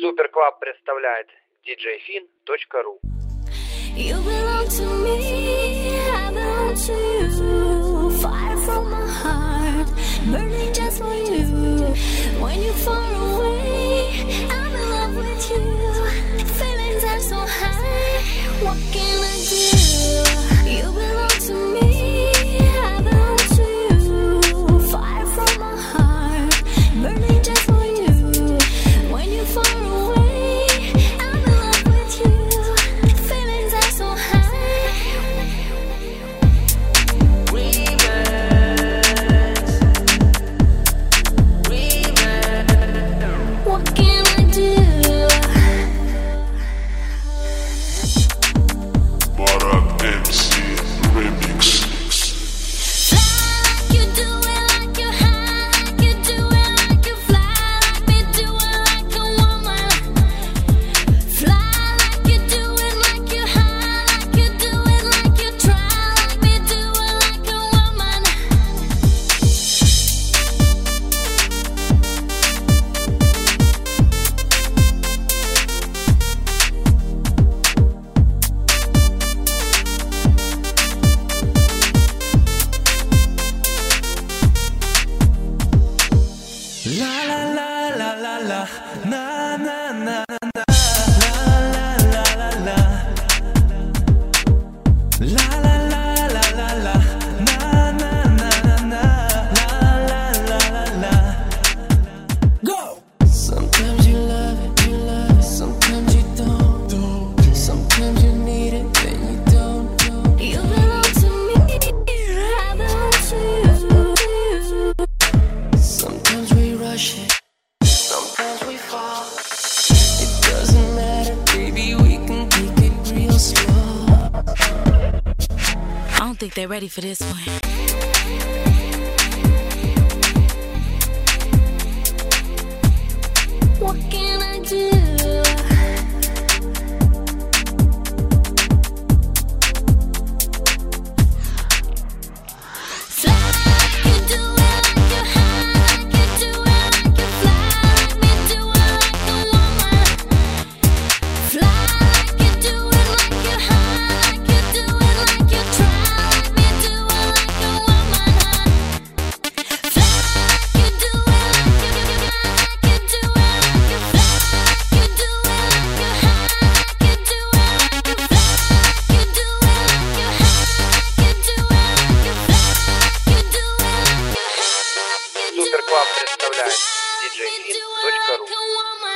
Суперклаб представляет djfin.ru. You belong to me, I belong to you. Fire from my heart, burning just for you. When you're far away, I'm in love with you. Feelings are so high, what can I do? You belong to me, I belong to you. Fire from my heart, burning just for you. When you're far away, I'm in love with you. Feelings are so high. What can I do? Barak MC Remix. Fly like you do it, like you high, like you do it, like you fly, like me do it, like a woman. Fly like you do it, like you high, like you do it, like you try, like me do it, like a woman. La la la la la la, na na na na, la la la la la, la la la la la la, na na na na, la la la la. Go. Sometimes you love it, sometimes you don't. Sometimes you need it, then you don't. You belong to me, I belong to you. Sometimes we rush it, sometimes we fall. It doesn't matter, baby, we can take it real slow. I don't think they're ready for this one. What can I do? Fly like you do it, like you high, like you do it, like you fly, like me do it, like a woman. Fly like you do it, like you high, like you do it, like you try, like me do it, like a woman. Fly like you do it, like you do it, like you fly, like you do it, like you high, like you do it, like you fly, like you do it, like you high, like you do it, like you fly, like you do it, like you high, like you do it. Суперклаб представляет djfin.ru.